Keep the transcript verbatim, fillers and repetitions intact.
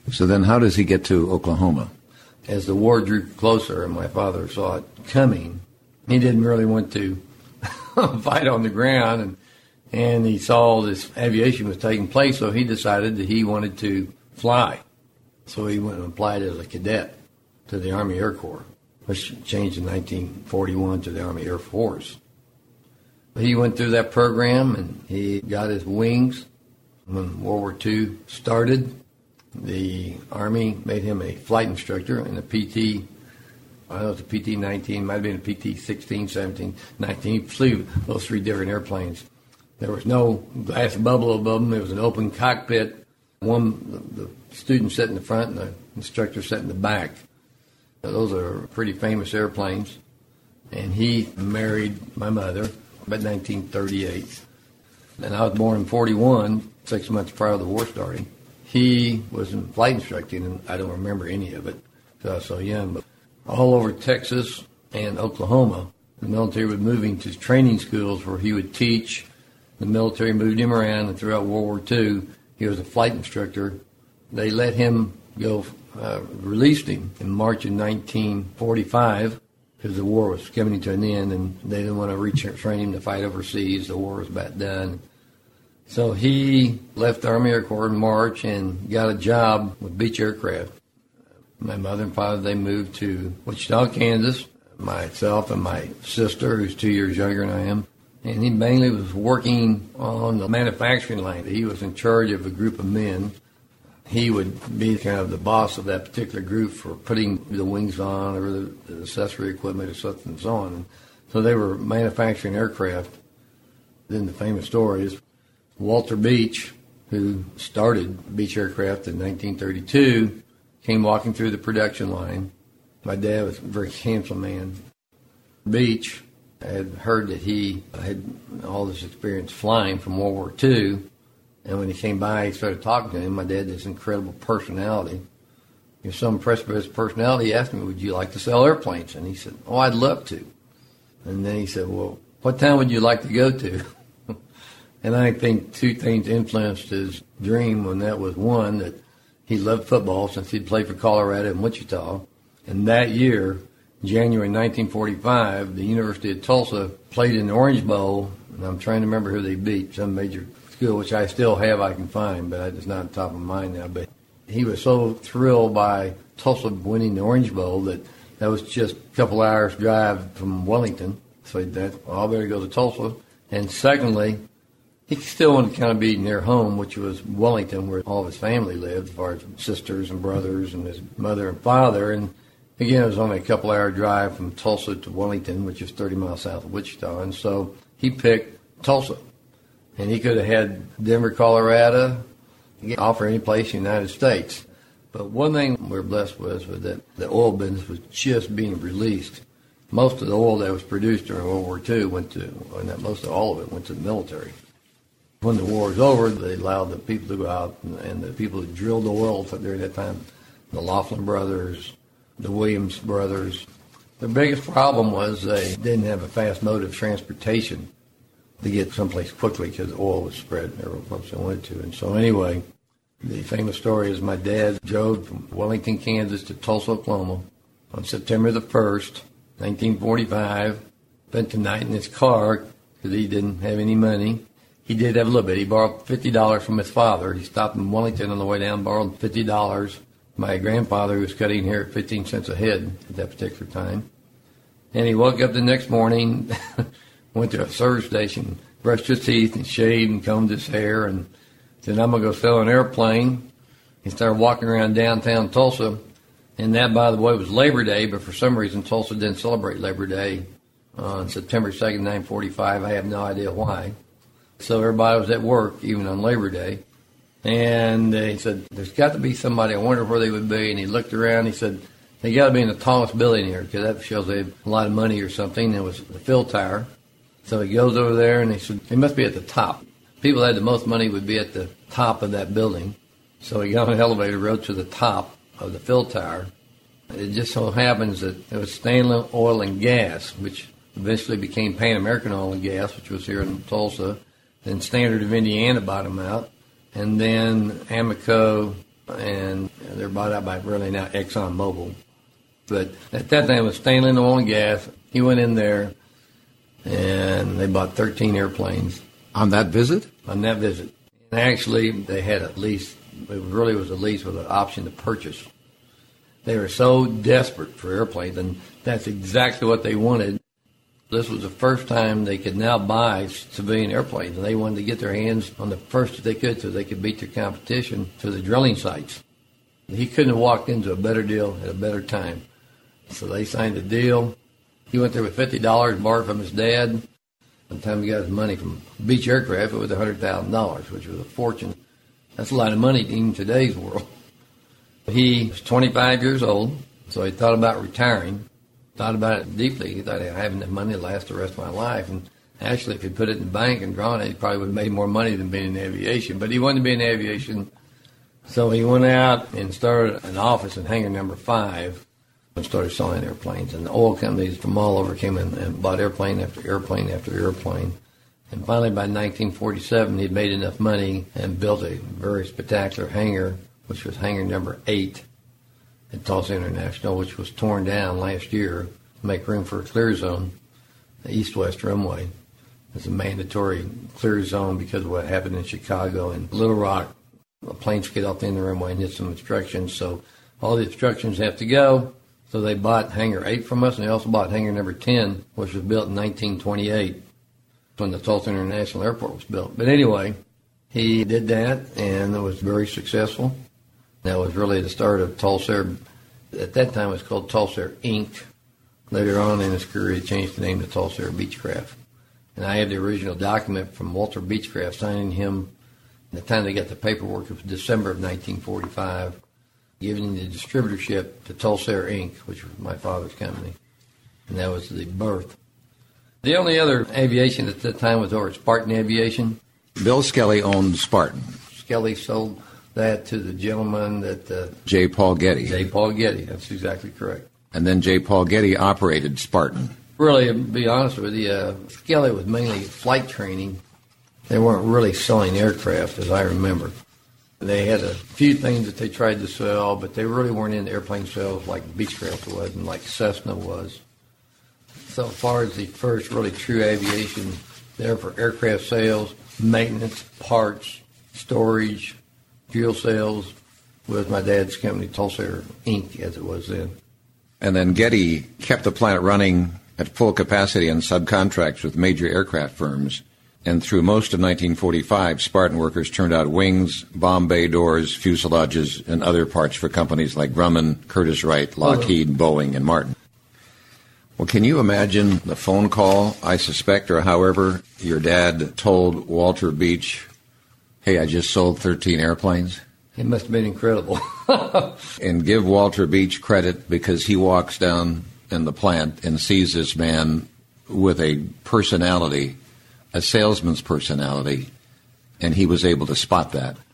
So then how does he get to Oklahoma? As the war drew closer and my father saw it coming, he didn't really want to fight on the ground, and, and he saw this aviation was taking place, so he decided that he wanted to fly. So he went and applied as a cadet to the Army Air Corps, which changed in nineteen forty-one to the Army Air Force. He went through that program, and he got his wings. When World War Two started, the Army made him a flight instructor in the P T, I don't know if it's a P T nineteen, might have been a P T sixteen, seventeen, nineteen. He flew those three different airplanes. There was no glass bubble above them. It was an open cockpit. One, the, the student sat in the front and the instructor sat in the back. Those are pretty famous airplanes. And he married my mother about nineteen thirty-eight. And I was born in forty-one, six months prior to the war starting. He was in flight instructing, and I don't remember any of it because I was so young. But all over Texas and Oklahoma, the military was moving to training schools where he would teach. The military moved him around, and throughout World War Two, he was a flight instructor. They let him go, uh, released him in March of nineteen forty-five because the war was coming to an end, and they didn't want to retrain him to fight overseas. The war was about done. So he left the Army Air Corps in March and got a job with Beech Aircraft. My mother and father, they moved to Wichita, Kansas. Myself and my sister, who's two years younger than I am. And he mainly was working on the manufacturing line. He was in charge of a group of men. He would be kind of the boss of that particular group for putting the wings on or the, the accessory equipment or something and so on. And so they were manufacturing aircraft. Then the famous story is Walter Beech, who started Beech Aircraft in nineteen thirty-two, came walking through the production line. My dad was a very handsome man. Beech had heard that he had all this experience flying from World War Two, and when he came by, he started talking to him. My dad had this incredible personality. He was so impressed by his personality, he asked me, would you like to sell airplanes? And he said, oh, I'd love to. And then he said, well, what town would you like to go to? And I think two things influenced his dream, and that was one, that he loved football since he'd played for Colorado and Wichita. And that year, January nineteen forty-five, the University of Tulsa played in the Orange Bowl, and I'm trying to remember who they beat, some major school, which I still have I can find, but it's not on top of mind now. But he was so thrilled by Tulsa winning the Orange Bowl that that was just a couple hours drive from Wellington. So that well, I better go to Tulsa. And secondly, he still wanted to kind of be near home, which was Wellington, where all of his family lived, as far as sisters and brothers and his mother and father. And again, it was only a couple hour drive from Tulsa to Wellington, which is thirty miles south of Wichita. And so he picked Tulsa. And he could have had Denver, Colorado, offer any place in the United States. But one thing we're blessed with was that the oil business was just being released. Most of the oil that was produced during World War Two went to, and most of all of it went to the military. When the war was over, they allowed the people to go out, and, and the people who drilled the oil during that time, the Laughlin brothers, the Williams brothers. The biggest problem was they didn't have a fast mode of transportation to get someplace quickly because the oil was spread every place they wanted to. And so anyway, the famous story is my dad drove from Wellington, Kansas to Tulsa, Oklahoma on September the first, nineteen forty-five, spent the night in his car because he didn't have any money. He did have a little bit. He borrowed fifty dollars from his father. He stopped in Wellington on the way down, borrowed fifty dollars. My grandfather, who was cutting hair at fifteen cents a head at that particular time. And he woke up the next morning, went to a service station, brushed his teeth and shaved and combed his hair, and said, I'm going to go sell an airplane. He started walking around downtown Tulsa. And that, by the way, was Labor Day, but for some reason Tulsa didn't celebrate Labor Day on September second, nineteen forty-five. I have no idea why. So everybody was at work, even on Labor Day. And he said, there's got to be somebody. I wonder where they would be. And he looked around. He said, they got to be in the tallest building here because that shows they have a lot of money or something. It was the Phil Tower. So he goes over there, and he said, they must be at the top. People that had the most money would be at the top of that building. So he got on an elevator, rode to the top of the Phil Tower. It just so happens that it was Stanley Oil and Gas, which eventually became Pan American Oil and Gas, which was here in Tulsa. Then Standard of Indiana bought them out. And then Amoco and They're bought out by really now ExxonMobil. But at that time it was Stanley Oil and Gas. He went in there, and they bought thirteen airplanes. On that visit? On that visit. And actually, they had at least, it really was a lease with an option to purchase. They were so desperate for airplanes, and that's exactly what they wanted. This was the first time they could now buy civilian airplanes, and they wanted to get their hands on the first that they could so they could beat their competition to the drilling sites. He couldn't have walked into a better deal at a better time. So they signed a deal. He went there with fifty dollars borrowed from his dad. By the time he got his money from Beech Aircraft, it was one hundred thousand dollars, which was a fortune. That's a lot of money in today's world. He was twenty-five years old, so he thought about retiring. Thought about it deeply. He thought, I have enough money to last the rest of my life. And actually, if he put it in the bank and drawn it, he probably would have made more money than being in aviation. But he wanted to be in aviation. So he went out and started an office in hangar number five and started selling airplanes. And the oil companies from all over came in and bought airplane after airplane after airplane. And finally, by nineteen forty-seven, he'd made enough money and built a very spectacular hangar, which was hangar number eight at Tulsa International, which was torn down last year to make room for a clear zone, the east-west runway. It's a mandatory clear zone because of what happened in Chicago and Little Rock. A plane skid off the end of the runway and hit some obstructions, so all the obstructions have to go. So they bought hangar eight from us, and they also bought hangar number ten, which was built in nineteen twenty-eight when the Tulsa International Airport was built. But anyway, he did that, and it was very successful. That was really the start of Tulsa. At that time, it was called Tulsa Incorporated. Later on in his career, he changed the name to Tulsa Beechcraft. And I have the original document from Walter Beechcraft signing him. At the time they got the paperwork, it was December of nineteen forty-five, giving the distributorship to Tulsa Incorporated, which was my father's company. And that was the birth. The only other aviation at that time was over at Spartan Aviation. Bill Skelly owned Spartan. Skelly sold that to the gentleman that... Uh, J. Paul Getty. J. Paul Getty, that's exactly correct. And then J. Paul Getty operated Spartan. Really, to be honest with you, uh, Skelly was mainly flight training. They weren't really selling aircraft, as I remember. They had a few things that they tried to sell, but they really weren't into airplane sales like Beechcraft was and like Cessna was. So as far as the first really true aviation there for aircraft sales, maintenance, parts, storage, fuel sales, was my dad's company, Tulsa Incorporated, as it was then. And then Getty kept the plant running at full capacity on subcontracts with major aircraft firms. And through most of nineteen forty-five, Spartan workers turned out wings, bomb bay doors, fuselages, and other parts for companies like Grumman, Curtiss-Wright, Lockheed, Boeing, and Martin. Well, can you imagine the phone call, I suspect, or however, your dad told Walter Beech, hey, I just sold thirteen airplanes? It must have been incredible. And give Walter Beech credit because he walks down in the plant and sees this man with a personality, a salesman's personality, and he was able to spot that.